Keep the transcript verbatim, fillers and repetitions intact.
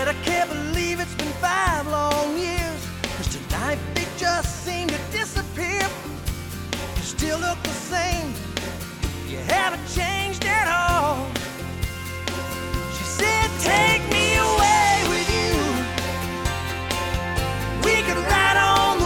said I can't believe it's been five long years, 'cause tonight they just seem to disappear. You still look the same, you haven't changed at all.